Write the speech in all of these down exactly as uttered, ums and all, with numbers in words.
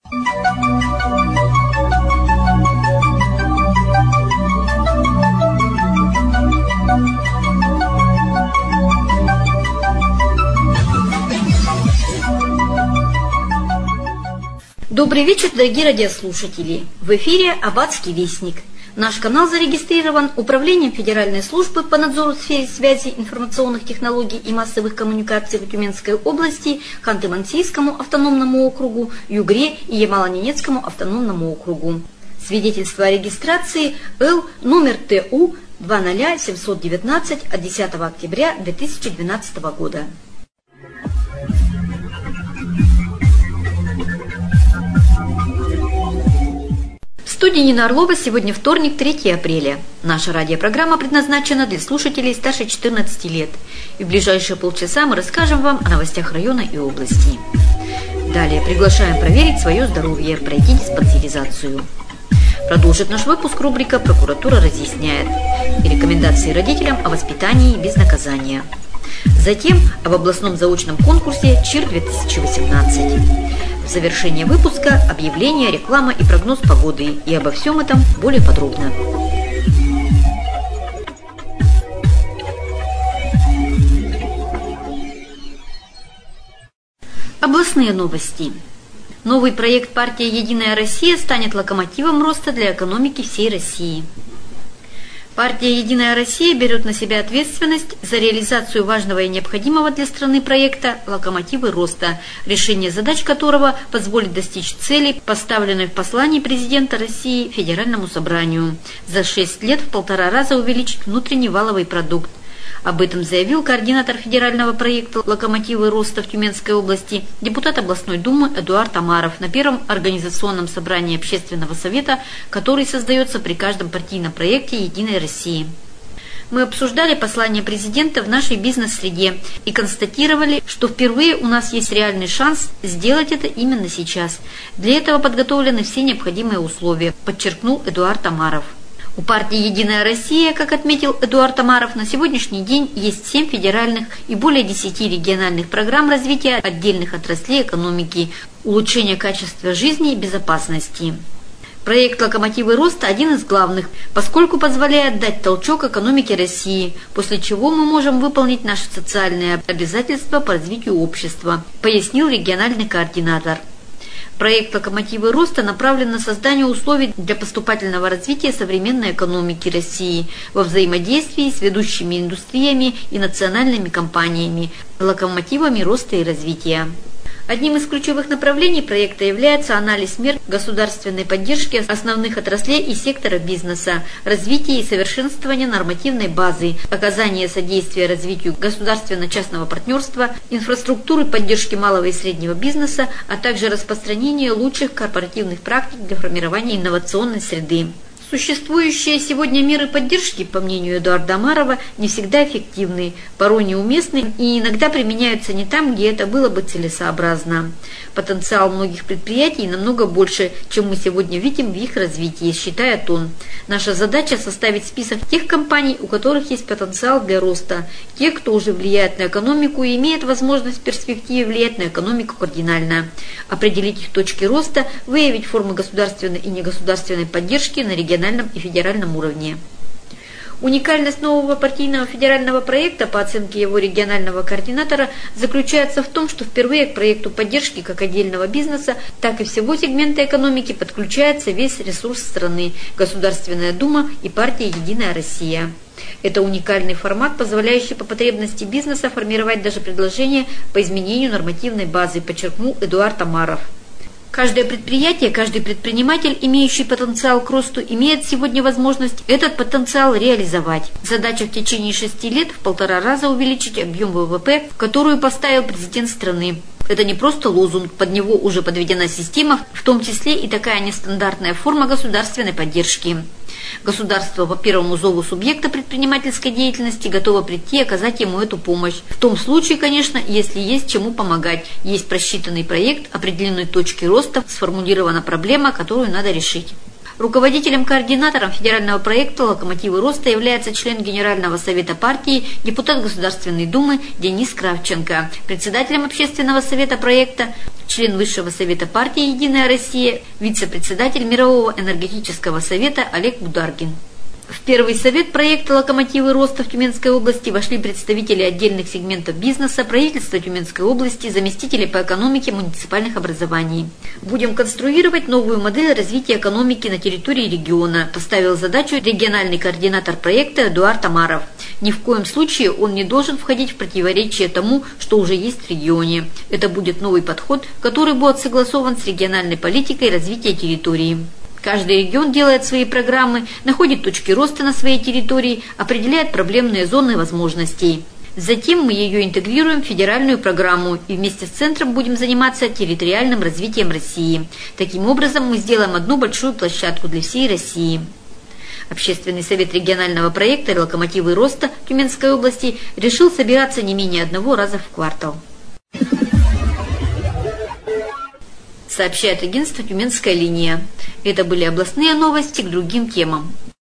Добрый вечер, дорогие радиослушатели! В эфире «Аббатский вестник». Наш канал зарегистрирован Управлением Федеральной службы по надзору в сфере связи, информационных технологий и массовых коммуникаций в Тюменской области, Ханты-Мансийскому автономному округу, Югре и Ямало-Ненецкому автономному округу. Свидетельство о регистрации Л номер Т У два ноль семь один девять от десятого октября две тысячи двенадцатого года. В студии Нина Орлова. Сегодня вторник, третьего апреля. Наша радиопрограмма предназначена для слушателей старше четырнадцати лет. И в ближайшие полчаса мы расскажем вам о новостях района и области. Далее приглашаем проверить свое здоровье, пройти диспансеризацию. Продолжит наш выпуск рубрика «Прокуратура разъясняет» и рекомендации родителям о воспитании без наказания. Затем об областном заочном конкурсе ЧИР две тысячи восемнадцать. В завершение выпуска объявление, реклама и прогноз погоды. И обо всем этом более подробно. Областные новости. Новый проект партии «Единая Россия» станет локомотивом роста для экономики всей России. Партия «Единая Россия» берет на себя ответственность за реализацию важного и необходимого для страны проекта «Локомотивы роста», решение задач которого позволит достичь целей, поставленной в послании президента России Федеральному собранию, за шесть лет в полтора раза увеличить внутренний валовый продукт. Об этом заявил координатор федерального проекта «Локомотивы роста» в Тюменской области, депутат областной думы Эдуард Амаров на первом организационном собрании общественного совета, который создается при каждом партийном проекте «Единой России». Мы обсуждали послание президента в нашей бизнес-среде и констатировали, что впервые у нас есть реальный шанс сделать это именно сейчас. Для этого подготовлены все необходимые условия, подчеркнул Эдуард Амаров. У партии «Единая Россия», как отметил Эдуард Амаров, на сегодняшний день есть семь федеральных и более десяти региональных программ развития отдельных отраслей экономики, улучшения качества жизни и безопасности. Проект «Локомотивы роста» один из главных, поскольку позволяет дать толчок экономике России, после чего мы можем выполнить наши социальные обязательства по развитию общества, пояснил региональный координатор. Проект «Локомотивы роста» направлен на создание условий для поступательного развития современной экономики России во взаимодействии с ведущими индустриями и национальными компаниями, локомотивами роста и развития. Одним из ключевых направлений проекта является анализ мер государственной поддержки основных отраслей и сектора бизнеса, развитие и совершенствование нормативной базы, оказание содействия развитию государственно-частного партнерства, инфраструктуры поддержки малого и среднего бизнеса, а также распространение лучших корпоративных практик для формирования инновационной среды. Существующие сегодня меры поддержки, по мнению Эдуарда Амарова, не всегда эффективны, порой неуместны и иногда применяются не там, где это было бы целесообразно. Потенциал многих предприятий намного больше, чем мы сегодня видим в их развитии, считает он. Наша задача составить список тех компаний, у которых есть потенциал для роста, тех, кто уже влияет на экономику и имеет возможность в перспективе влиять на экономику кардинально, определить их точки роста, выявить формы государственной и негосударственной поддержки на региональном и федеральном уровне. Уникальность нового партийного федерального проекта, по оценке его регионального координатора, заключается в том, что впервые к проекту поддержки как отдельного бизнеса, так и всего сегмента экономики подключается весь ресурс страны, Государственная Дума и партия «Единая Россия». Это уникальный формат, позволяющий по потребности бизнеса формировать даже предложения по изменению нормативной базы, подчеркнул Эдуард Амаров. Каждое предприятие, каждый предприниматель, имеющий потенциал к росту, имеет сегодня возможность этот потенциал реализовать. Задача в течение шести лет в полтора раза увеличить объем вэ вэ пэ, которую поставил президент страны. Это не просто лозунг, под него уже подведена система, в том числе и такая нестандартная форма государственной поддержки. Государство по первому зову субъекта предпринимательской деятельности готово прийти и оказать ему эту помощь. В том случае, конечно, если есть чему помогать, есть просчитанный проект, определенные точки роста, сформулирована проблема, которую надо решить. Руководителем-координатором федерального проекта «Локомотивы роста» является член Генерального совета партии, депутат Государственной Думы Денис Кравченко. Председателем общественного совета проекта член Высшего совета партии «Единая Россия», вице-председатель Мирового энергетического совета Олег Бударгин. В первый совет проекта «Локомотивы роста» в Тюменской области вошли представители отдельных сегментов бизнеса, правительства Тюменской области, заместители по экономике муниципальных образований. Будем конструировать новую модель развития экономики на территории региона, поставил задачу региональный координатор проекта Эдуард Амаров. Ни в коем случае он не должен входить в противоречие тому, что уже есть в регионе. Это будет новый подход, который будет согласован с региональной политикой развития территории. Каждый регион делает свои программы, находит точки роста на своей территории, определяет проблемные зоны возможностей. Затем мы ее интегрируем в федеральную программу и вместе с центром будем заниматься территориальным развитием России. Таким образом, мы сделаем одну большую площадку для всей России. Общественный совет регионального проекта «Локомотивы роста» Тюменской области решил собираться не менее одного раза в квартал. Сообщает агентство «Тюменская линия». Это были областные новости к другим темам.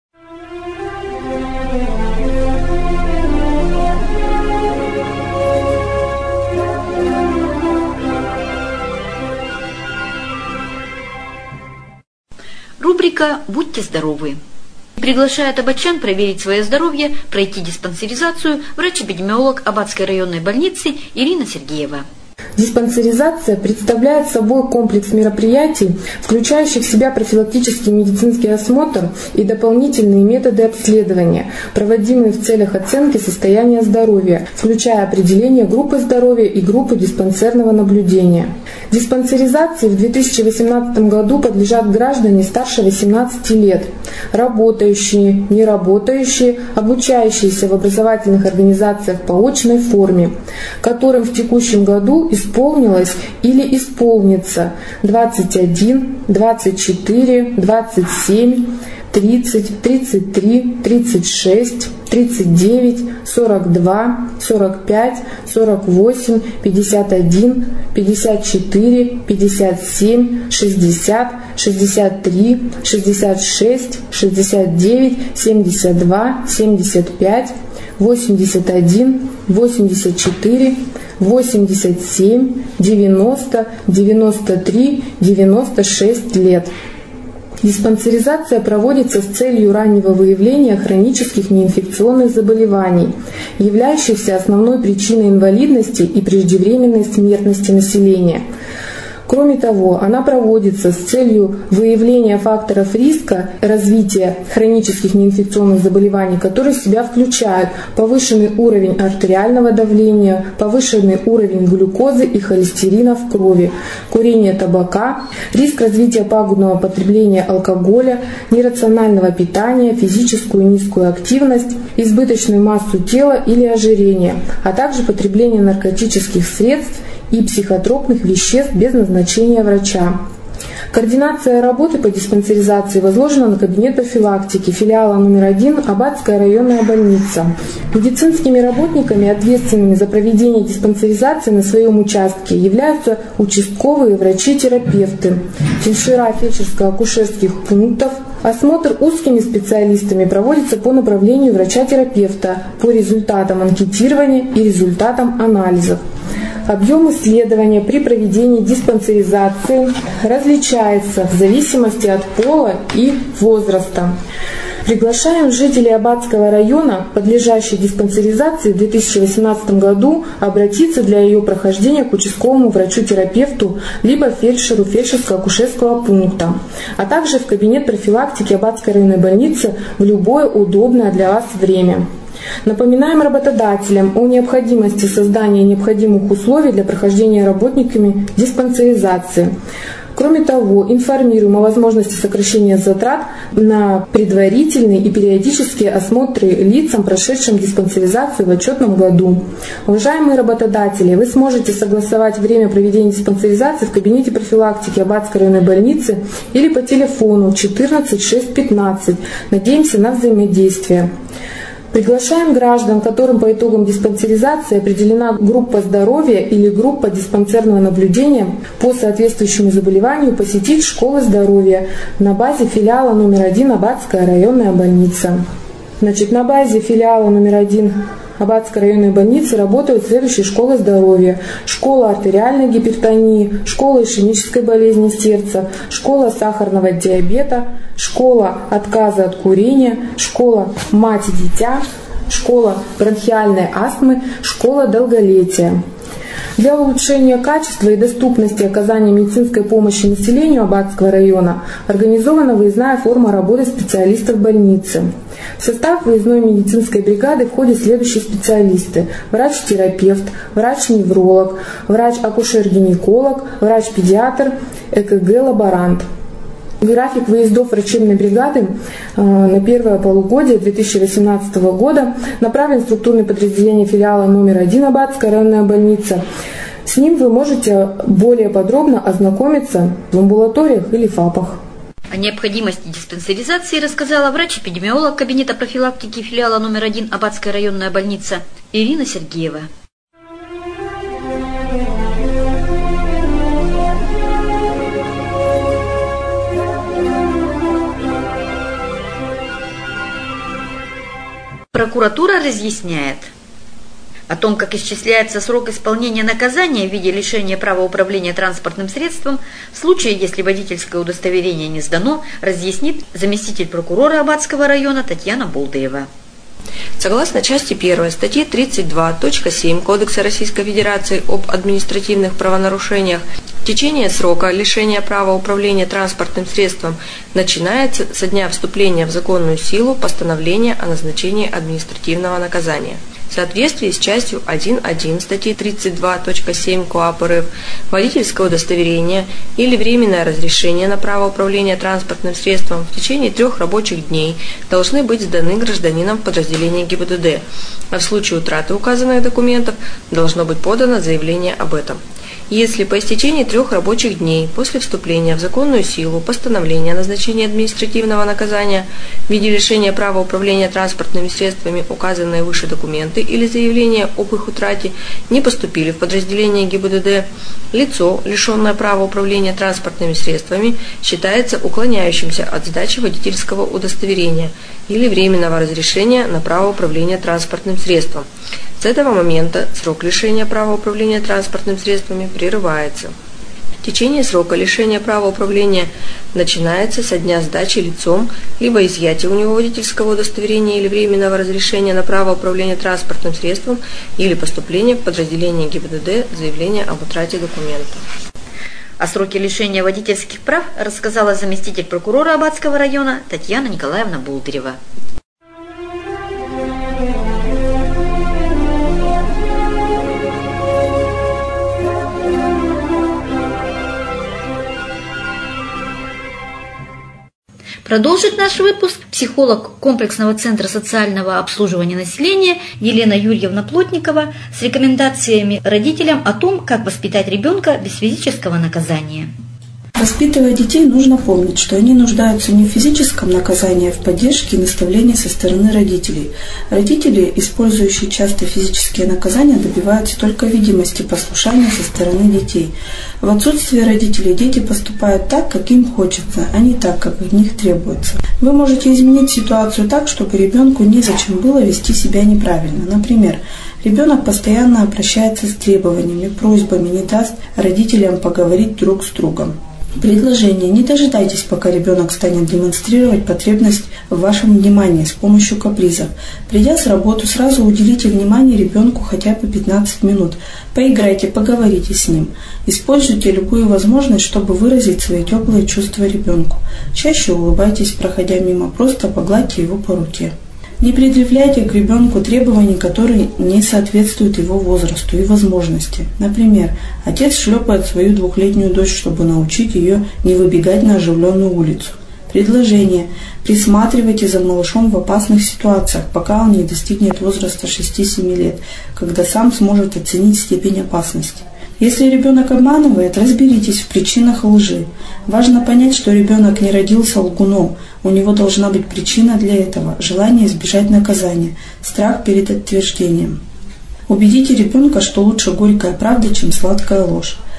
Рубрика «Будьте здоровы». Приглашает абатчан проверить свое здоровье, пройти диспансеризацию врач-эпидемиолог Абатской районной больницы Ирина Сергеева. Диспансеризация представляет собой комплекс мероприятий, включающих в себя профилактический медицинский осмотр и дополнительные методы обследования, проводимые в целях оценки состояния здоровья, включая определение группы здоровья и группы диспансерного наблюдения. Диспансеризации в две тысячи восемнадцатом году подлежат граждане старше восемнадцати лет, работающие, неработающие, обучающиеся в образовательных организациях по очной форме, которым в текущем году исполнилось или исполнится двадцать один, двадцать четыре, двадцать семь, тридцать, тридцать три, тридцать шесть, тридцать девять, сорок два, сорок пять, сорок восемь, пятьдесят один, пятьдесят четыре, пятьдесят семь, шестьдесят, шестьдесят три, шестьдесят шесть, шестьдесят девять, семьдесят два, семьдесят пять, восемьдесят один, восемьдесят четыре, восемьдесят семь, девяносто, девяносто три, девяносто шесть лет. Диспансеризация проводится с целью раннего выявления хронических неинфекционных заболеваний, являющихся основной причиной инвалидности и преждевременной смертности населения. Кроме того, она проводится с целью выявления факторов риска развития хронических неинфекционных заболеваний, которые в себя включают повышенный уровень артериального давления, повышенный уровень глюкозы и холестерина в крови, курение табака, риск развития пагубного потребления алкоголя, нерационального питания, физическую низкую активность, избыточную массу тела или ожирение, а также потребление наркотических средств и психотропных веществ без назначения врача. Координация работы по диспансеризации возложена на кабинет профилактики филиала номер один Абатская районная больница. Медицинскими работниками, ответственными за проведение диспансеризации на своем участке, являются участковые врачи-терапевты, фельдшера фельдшерско-акушерских пунктов. Осмотр узкими специалистами проводится по направлению врача-терапевта по результатам анкетирования и результатам анализов. Объем исследования при проведении диспансеризации различается в зависимости от пола и возраста. Приглашаем жителей Абатского района, подлежащей диспансеризации в две тысячи восемнадцатом году, обратиться для ее прохождения к участковому врачу-терапевту либо фельдшеру фельдшерско-акушерского пункта, а также в кабинет профилактики Абатской районной больницы в любое удобное для вас время. Напоминаем работодателям о необходимости создания необходимых условий для прохождения работниками диспансеризации. Кроме того, информируем о возможности сокращения затрат на предварительные и периодические осмотры лицам, прошедшим диспансеризацию в отчетном году. Уважаемые работодатели, вы сможете согласовать время проведения диспансеризации в кабинете профилактики Абатской районной больницы или по телефону четырнадцать шесть пятнадцать. Надеемся на взаимодействие. Приглашаем граждан, которым по итогам диспансеризации определена группа здоровья или группа диспансерного наблюдения по соответствующему заболеванию, посетить школы здоровья на базе филиала номер один Абатская районная больница. Значит, на базе филиала номер один Аббатской районной больницы работают следующие школы здоровья: школа артериальной гипертонии, школа ишемической болезни сердца, школа сахарного диабета, школа отказа от курения, школа мать и дитя, школа бронхиальной астмы, школа долголетия. Для улучшения качества и доступности оказания медицинской помощи населению Аббатского района организована выездная форма работы специалистов больницы. В состав выездной медицинской бригады входят следующие специалисты: врач-терапевт, врач-невролог, врач-акушер-гинеколог, врач-педиатр, ЭКГ-лаборант. График выездов врачебной бригады на первое полугодие две тысячи восемнадцатого года направлен в структурное подразделение филиала номер один Аббатская районная больница. С ним вы можете более подробно ознакомиться в амбулаториях или ФАПах. О необходимости диспансеризации рассказала врач-эпидемиолог кабинета профилактики филиала номер один Аббатская районная больница Ирина Сергеева. Прокуратура разъясняет. О том, как исчисляется срок исполнения наказания в виде лишения права управления транспортным средством в случае, если водительское удостоверение не сдано, разъяснит заместитель прокурора Аббатского района Татьяна Болдырева. Согласно части первой статьи тридцать два точка семь Кодекса Российской Федерации об административных правонарушениях, течение срока лишения права управления транспортным средством начинается со дня вступления в законную силу постановления о назначении административного наказания. В соответствии с частью один точка один статьи тридцать два точка семь КоАП РФ водительское удостоверение или временное разрешение на право управления транспортным средством в течение трех рабочих дней должны быть сданы гражданинам в подразделении ГИБДД, а в случае утраты указанных документов должно быть подано заявление об этом. Если по истечении трех рабочих дней после вступления в законную силу постановления о назначении административного наказания в виде лишения права управления транспортными средствами указанные выше документы или заявления об их утрате не поступили в подразделение ГИБДД, лицо, лишенное права управления транспортными средствами, считается уклоняющимся от сдачи водительского удостоверения или временного разрешения на право управления транспортным средством. С этого момента срок лишения права управления транспортными средствами прерывается. Течение срока лишения права управления начинается со дня сдачи лицом либо изъятия у него водительского удостоверения или временного разрешения на право управления транспортным средством или поступления в подразделение ГИБДД заявления об утрате документа. О сроке лишения водительских прав рассказала заместитель прокурора Аббатского района Татьяна Николаевна Болдырева. Продолжит наш выпуск психолог комплексного центра социального обслуживания населения Елена Юрьевна Плотникова с рекомендациями родителям о том, как воспитать ребенка без физического наказания. Воспитывая детей, нужно помнить, что они нуждаются не в физическом наказании, а в поддержке и наставлении со стороны родителей. Родители, использующие часто физические наказания, добиваются только видимости послушания со стороны детей. В отсутствие родителей дети поступают так, как им хочется, а не так, как от них требуется. Вы можете изменить ситуацию так, чтобы ребенку незачем было вести себя неправильно. Например, ребенок постоянно обращается с требованиями, просьбами, не даст родителям поговорить друг с другом. Предложение. Не дожидайтесь, пока ребенок станет демонстрировать потребность в вашем внимании с помощью капризов. Придя с работы, сразу уделите внимание ребенку хотя бы пятнадцать минут. Поиграйте, поговорите с ним. Используйте любую возможность, чтобы выразить свои теплые чувства ребенку. Чаще улыбайтесь, проходя мимо, просто погладьте его по руке. Не предъявляйте к ребенку требований, которые не соответствуют его возрасту и возможности. Например, отец шлепает свою двухлетнюю дочь, чтобы научить ее не выбегать на оживленную улицу. Предложение. Присматривайте за малышом в опасных ситуациях, пока он не достигнет возраста шести-семи лет, когда сам сможет оценить степень опасности. Если ребенок обманывает, разберитесь в причинах лжи. Важно понять, что ребенок не родился лгуном. У него должна быть причина для этого – желание избежать наказания, страх перед отверждением. Убедите ребенка, что лучше горькая правда, чем сладкая ложь.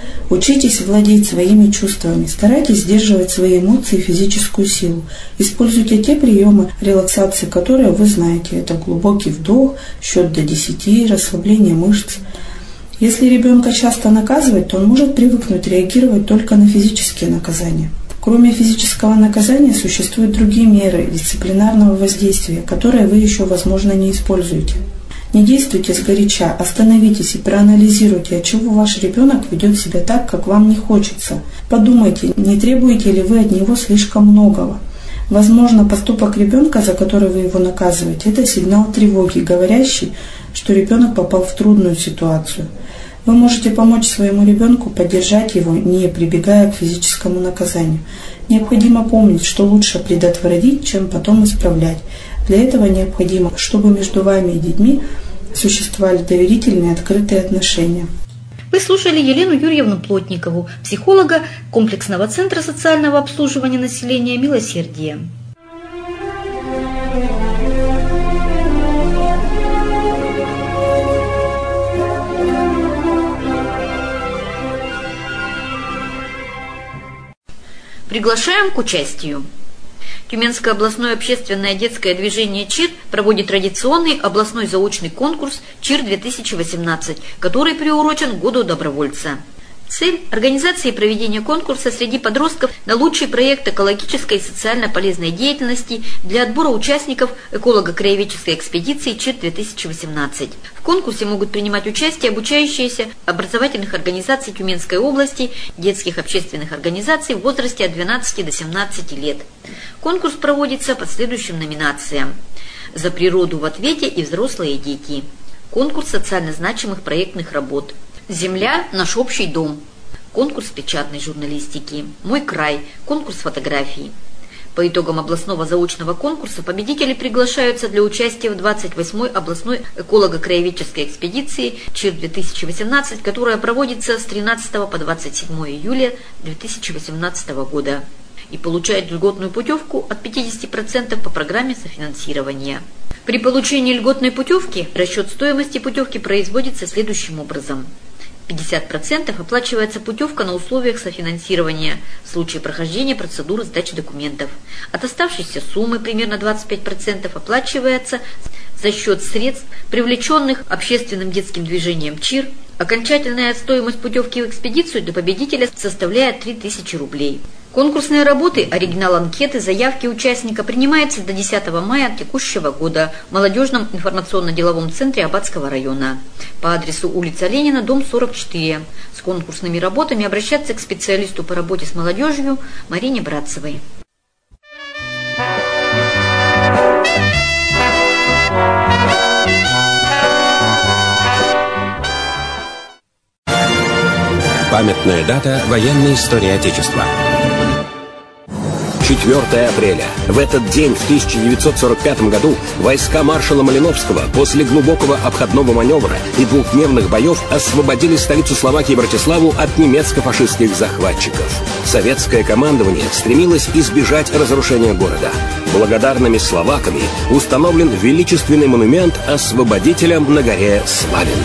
Учитесь владеть своими чувствами, старайтесь сдерживать свои эмоции и физическую силу. Используйте те приемы релаксации, которые вы знаете. Это глубокий вдох, счет до десяти, расслабление мышц. Если ребенка часто наказывать, то он может привыкнуть реагировать только на физические наказания. Кроме физического наказания существуют другие меры дисциплинарного воздействия, которые вы еще, возможно, не используете. Не действуйте сгоряча, остановитесь и проанализируйте, отчего ваш ребенок ведет себя так, как вам не хочется. Подумайте, не требуете ли вы от него слишком многого. Возможно, поступок ребенка, за который вы его наказываете, это сигнал тревоги, говорящий, что ребенок попал в трудную ситуацию. Вы можете помочь своему ребенку, поддержать его, не прибегая к физическому наказанию. Необходимо помнить, что лучше предотвратить, чем потом исправлять. Для этого необходимо, чтобы между вами и детьми существовали доверительные, открытые отношения. Вы слушали Елену Юрьевну Плотникову, психолога комплексного центра социального обслуживания населения «Милосердие». Приглашаем к участию. Тюменское областное общественное детское движение ЧИР проводит традиционный областной заочный конкурс ЧИР-две тысячи восемнадцать, который приурочен к Году добровольца. Цель – организации и проведения конкурса среди подростков на лучший проект экологической и социально полезной деятельности для отбора участников эколого-краеведческой экспедиции ЧИР-две тысячи восемнадцать. В конкурсе могут принимать участие обучающиеся образовательных организаций Тюменской области, детских общественных организаций в возрасте от двенадцати до семнадцати лет. Конкурс проводится по следующим номинациям: «За природу в ответе» и «Взрослые дети». Конкурс социально значимых проектных работ. «Земля – наш общий дом». Конкурс печатной журналистики. «Мой край». Конкурс фотографий. По итогам областного заочного конкурса победители приглашаются для участия в двадцать восьмой областной эколого-краеведческой экспедиции ЧИР-две тысячи восемнадцать, которая проводится с тринадцатого по двадцать седьмое июля две тысячи восемнадцатого года, и получают льготную путевку от пятидесяти процентов по программе софинансирования. При получении льготной путевки расчет стоимости путевки производится следующим образом. пятьдесят процентов оплачивается путевка на условиях софинансирования в случае прохождения процедуры сдачи документов. От оставшейся суммы примерно двадцать пять процентов оплачивается за счет средств, привлеченных общественным детским движением ЧИР. Окончательная стоимость путевки в экспедицию для победителя составляет три тысячи рублей. Конкурсные работы, оригинал анкеты, заявки участника принимаются до десятого мая текущего года в молодежном информационно-деловом центре Аббатского района по адресу улица Ленина, дом сорок четыре. С конкурсными работами обращаться к специалисту по работе с молодежью Марине Братцевой. Памятная дата военной истории Отечества. четвёртое апреля. В этот день, в тысяча девятьсот сорок пятом году, войска маршала Малиновского после глубокого обходного маневра и двухдневных боев освободили столицу Словакии Братиславу от немецко-фашистских захватчиков. Советское командование стремилось избежать разрушения города. Благодарными словаками установлен величественный монумент освободителям на горе Славин.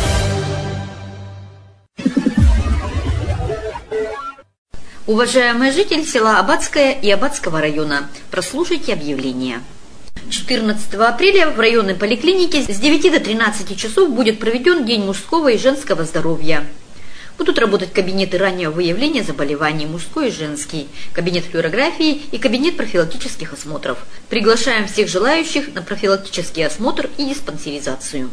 Уважаемые жители села Аббатское и Аббатского района, прослушайте объявление. четырнадцатого апреля в районной поликлинике с девяти до тринадцати часов будет проведен День мужского и женского здоровья. Будут работать кабинеты раннего выявления заболеваний мужской и женский, кабинет флюорографии и кабинет профилактических осмотров. Приглашаем всех желающих на профилактический осмотр и диспансеризацию.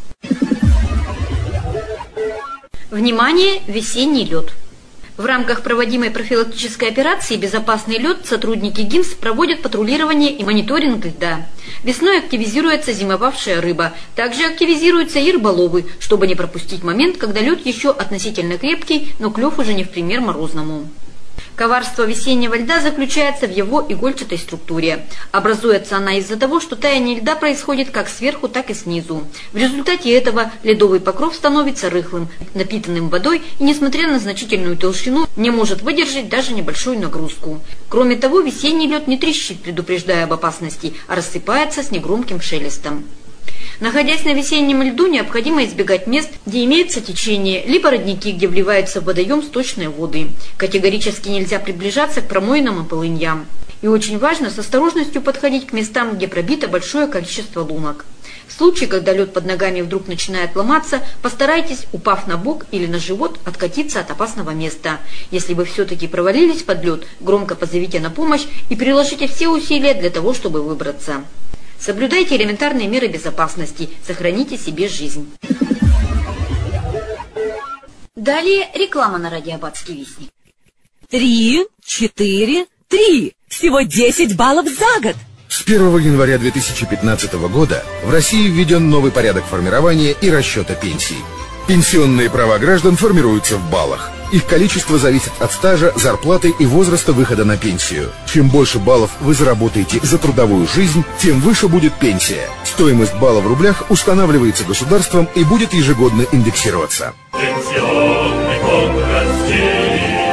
Внимание! Весенний лед. В рамках проводимой профилактической операции «Безопасный лед» сотрудники ГИМС проводят патрулирование и мониторинг льда. Весной активизируется зимовавшая рыба. Также активизируются и рыболовы, чтобы не пропустить момент, когда лед еще относительно крепкий, но клев уже не в пример морозному. Коварство весеннего льда заключается в его игольчатой структуре. Образуется она из-за того, что таяние льда происходит как сверху, так и снизу. В результате этого ледовый покров становится рыхлым, напитанным водой и, несмотря на значительную толщину, не может выдержать даже небольшую нагрузку. Кроме того, весенний лед не трещит, предупреждая об опасности, а рассыпается с негромким шелестом. Находясь на весеннем льду, необходимо избегать мест, где имеется течение, либо родники, где вливаются в водоем сточные воды. Категорически нельзя приближаться к промоинам и полыньям. И очень важно с осторожностью подходить к местам, где пробито большое количество лунок. В случае, когда лед под ногами вдруг начинает ломаться, постарайтесь, упав на бок или на живот, откатиться от опасного места. Если вы все-таки провалились под лед, громко позовите на помощь и приложите все усилия для того, чтобы выбраться. Соблюдайте элементарные меры безопасности, сохраните себе жизнь. Далее реклама на радио Аббатский вестник. Три, четыре, три. Всего десять баллов за год. С первого января две тысячи пятнадцатого года в России введен новый порядок формирования и расчета пенсий. Пенсионные права граждан формируются в баллах. Их количество зависит от стажа, зарплаты и возраста выхода на пенсию. Чем больше баллов вы заработаете за трудовую жизнь, тем выше будет пенсия. Стоимость балла в рублях устанавливается государством и будет ежегодно индексироваться. Пенсионный фонд России.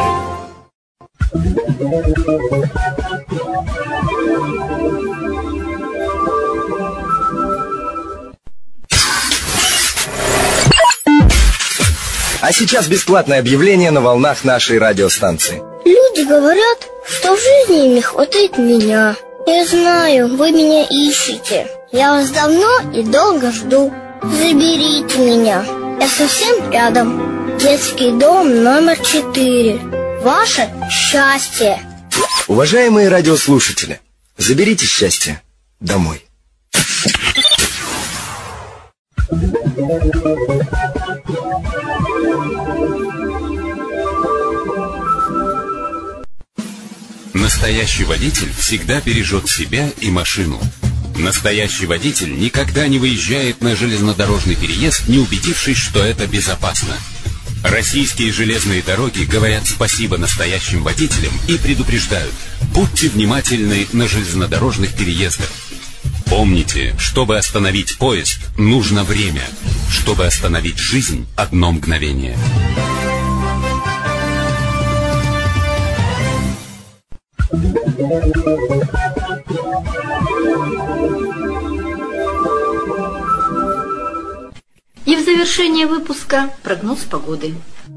А сейчас бесплатное объявление на волнах нашей радиостанции. Люди говорят, что в жизни им не хватает меня. Я знаю, вы меня ищете. Я вас давно и долго жду. Заберите меня. Я совсем рядом. Детский дом номер четыре. Ваше счастье. Уважаемые радиослушатели, заберите счастье домой. Настоящий водитель всегда бережет себя и машину. Настоящий водитель никогда не выезжает на железнодорожный переезд, не убедившись, что это безопасно. Российские железные дороги говорят спасибо настоящим водителям и предупреждают: будьте внимательны на железнодорожных переездах. Помните, чтобы остановить поезд, нужно время. Чтобы остановить жизнь, одно мгновение. И в завершение выпуска прогноз погоды.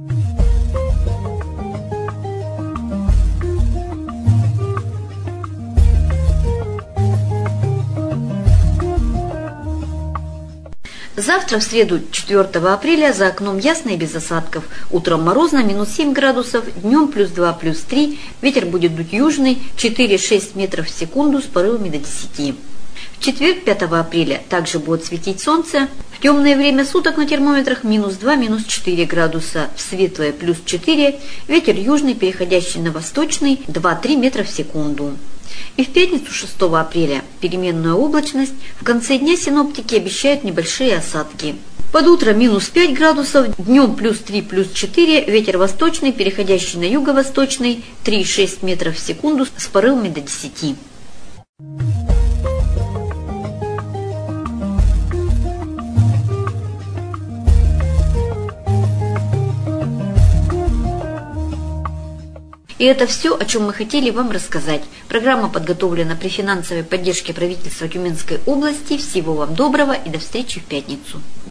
Завтра, в среду, четвёртого апреля, за окном ясно и без осадков. Утром морозно, минус семь градусов, днем плюс два, плюс три. Ветер будет дуть южный, четыре-шесть метров в секунду с порывами до десяти. В четверг, пятого апреля, также будет светить солнце. В темное время суток на термометрах минус два, минус четыре градуса, в светлое плюс четыре. Ветер южный, переходящий на восточный, два-три метра в секунду. И в пятницу, шестого апреля, переменная облачность. В конце дня синоптики обещают небольшие осадки. Под утро минус пять градусов, днем плюс три, плюс четыре, ветер восточный, переходящий на юго-восточный, три-шесть метров в секунду с порывами до десяти. И это все, о чем мы хотели вам рассказать. Программа подготовлена при финансовой поддержке правительства Тюменской области. Всего вам доброго и до встречи в пятницу.